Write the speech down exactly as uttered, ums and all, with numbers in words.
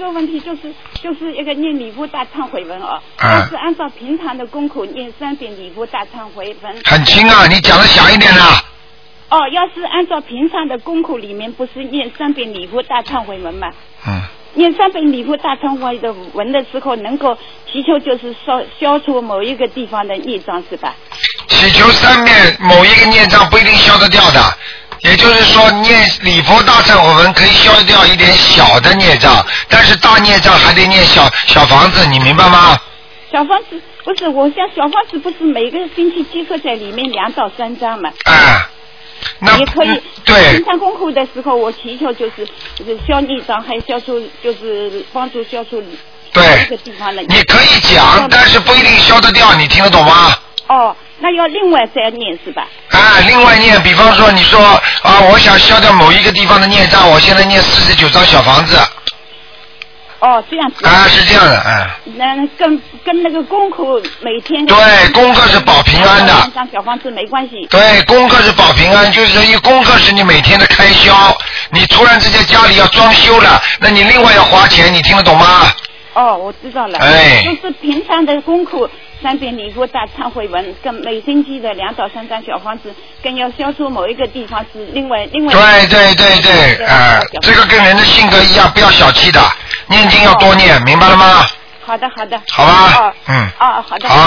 个问题就是就是一个念礼佛大忏悔文哦， 嗯、 要是按照平常的功课念三遍礼佛大忏悔文。 很轻啊，你讲的响一点呐。 哦，要是按照平常的功课里面不是念三遍礼佛大忏悔文吗？ 嗯。 念三遍礼佛大忏悔的文的时候，能够祈求就是消消除某一个地方的孽障，是吧？ 祈求三遍某一个孽障不一定消得掉的，也就是说念礼佛大忏悔文可以消掉一点小的孽障，但是大孽障还得念小小房子，你明白吗？ 小房子不是，我想小房子不是每个星期集合在里面两到三张嘛？ 啊。那也可以。 对。 平常功课的时候，我祈求就是就是消孽障，还消除就是帮助消除对这个地方的。 你可以讲，但是不一定消得掉，你听得懂吗？ 哦，那要另外再念是吧？ 啊，另外念，比方说你说啊，我想消掉某一个地方的孽障，我现在念四十九张小房子。 哦，这样子。 啊，是这样的，嗯。 那跟跟那个功课每天。 对，功课是保平安的。 张小房子没关系。 对，功课是保平安，就是一功课是你每天的开销，你突然之间家里要装修了，那你另外要花钱，你听得懂吗？ 哦，我知道了。 哎。 就是平常的功课。三遍礼佛大忏悔文，跟每星期的两到三张小房子，跟要消除某一个地方是另外另外。 对对对对，啊、呃，这个跟人的性格一样，不要小气的，念经要多念，哦、明白了吗？ 好的好的。 好吧。 哦、 嗯。 哦，好的。 好。